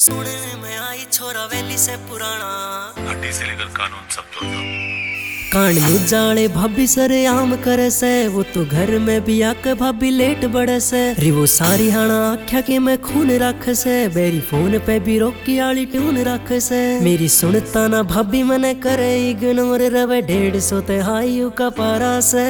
सुनने में आई छोरा वैली से पुराना, हड्डी से लेकर कानून सब तोड़ता हूँ। कान नु जाने भाभी सरे आम करे से, वो तो घर में भी आके भाभी लेट बड़े से। री वो सारी हाना आख्या के मैं खून रख से, मेरी फोन पे भी रोकी आली ट्यून रख से। मेरी सुनता ना भाभी मने करे इग्नोर, रवे 150 ते हाई का पारा से।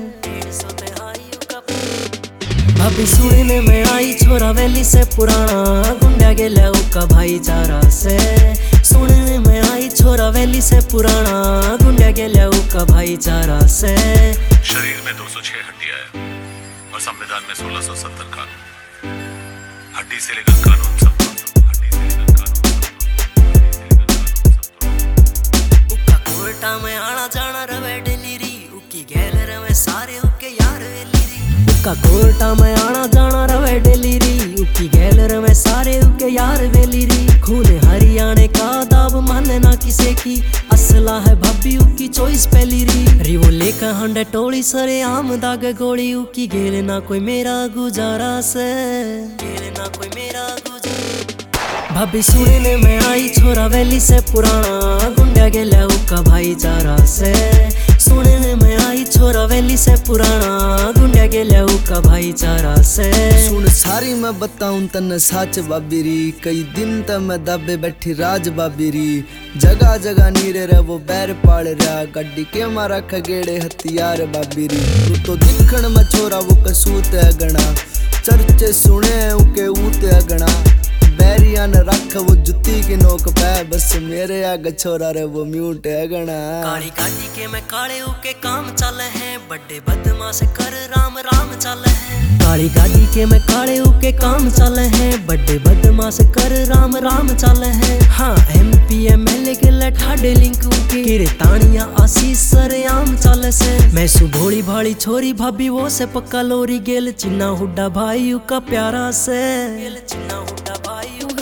भाभी सुनने में आई छोरा वैली से पुराना, गुंडा गेला उका भाईचारा से। सुनने में आई छोरा वैली से पुराना, गुंडा गेला उका भाईचारा से। शरीर में 206 हड्डियां है और संविधान में 1670 कानून। हड्डी से लेकर कानून सब तोड़ता हूँ, हड्डी से लेकर कानून सब तोड़ता हूँ। उका कोर्टा में आना जाना रवे डेलीरी, उकी गैल रवे सारे उके यार वेलीरी। उका कोर्टा में आना जाना रवे डेलीरी, उकी गैल रवे सारे उके यार वेलीरी। खून हरियाणे का दाब माने ना किसे की, असला है भाभी उकी चॉइस पहली री। रिवो लेकर हंडे टोली सरे आम दाग गोली, उकी गेल ना कोई मेरा गुजारा से, गेल ना कोई मेरा गुजारा। भाभी सुनने में आई छोरा वैली से पुराना, गुंडा गेला उका भाईचारा से। सुनने में आई छोरा वैली से पुराना, गुंडा गेला उका भाईचारा से। सुन सारी मैं बताऊं तन साच बाबीरी, कई दिन तक मैं दबे बैठी राज बाबीरी। जगह जगह नीरे रे वो बैर पाल रहा, गड्डी के मारा खगेड़े हथियार बाबीरी। तू तो दिखण में छोरा वो कसूत है गणा, चर्चे सुने उके ऊत है गणा। बैरिया न रख वो जुत्ती की नोक पे, बस मेरे आगे छोरा रे वो म्यूट है गणा। काली गाड़ी के मैं काले उके काम चल है, बड़े बदमाश कर राम राम चल है। काली गाड़ी के मैं काले उके काम चल है, बड़े बदमाश कर राम राम चल है। हाँ MP MLA के लठाडे लिंक उके, कीर्तानिया आशीष सरे आम चल से। मैं सुभोली भाड़ी छोरी भाभी वो से पक्का लोरी, गेल चिन्ना हुड्डा भाई उका प्यारा से, गेल चिन्ना हुड्डा भाई उका।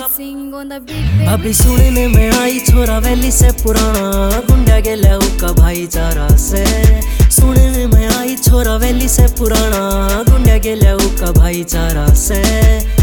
भाभी सुनने में आई छोरा वैली से पुराना, गुंडा गेला उका भाईचारा से। सुनने में आई छोरा वैली से पुराना, गुंडा गेला उका भाईचारा से।